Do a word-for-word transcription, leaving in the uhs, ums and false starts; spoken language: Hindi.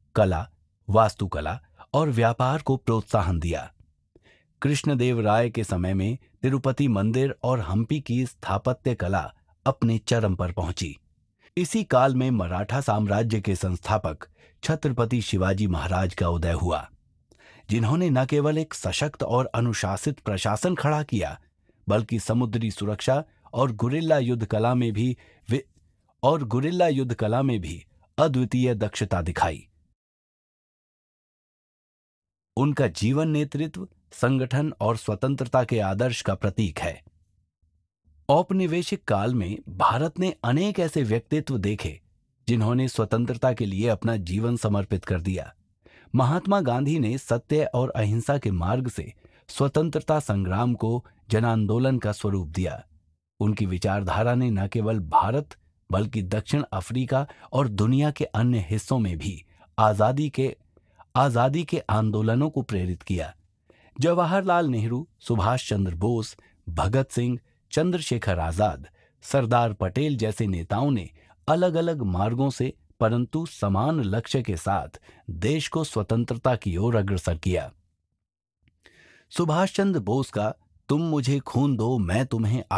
कला, वास्तुकला और व्यापार को प्रोत्साहन दिया। कृष्णदेव राय के समय में तिरुपति मंदिर और हम्पी की स्थापत्य कला अपने चरम पर पहुंची। इसी काल में मराठा साम्राज्य के संस्थापक छत्रपति शिवाजी महाराज का उदय हुआ, जिन्होंने न केवल एक सशक्त और अनुशासित प्रशासन खड़ा किया, बल्कि समुद्री सुरक्षा और गुरिल्ला युद्ध कला में भी वे और गुरिल्ला युद्ध कला में भी अद्वितीय दक्षता दिखाई। उनका जीवन नेतृत्व, संगठन और स्वतंत्रता के आदर्श का प्रतीक है। औपनिवेशिक काल में भारत ने अनेक ऐसे व्यक्तित्व देखे जिन्होंने स्वतंत्रता के लिए अपना जीवन समर्पित कर दिया। महात्मा गांधी ने सत्य और अहिंसा के मार्ग से स्वतंत्रता संग्राम को जनांदोलन का स्वरूप दिया। उनकी विचारधारा ने न केवल भारत बल्कि दक्षिण अफ्रीका और दुनिया के अन्य हिस्सों में भी आजादी के आजादी के आंदोलनों को प्रेरित किया। जवाहरलाल नेहरू, सुभाष चंद्र बोस, भगत सिंह, चंद्रशेखर आजाद, सरदार पटेल जैसे नेताओं ने अलग अलग मार्गों से परंतु समान लक्ष्य के साथ देश को स्वतंत्रता की ओर अग्रसर किया। सुभाष चंद्र बोस का "तुम मुझे खून दो मैं तुम्हें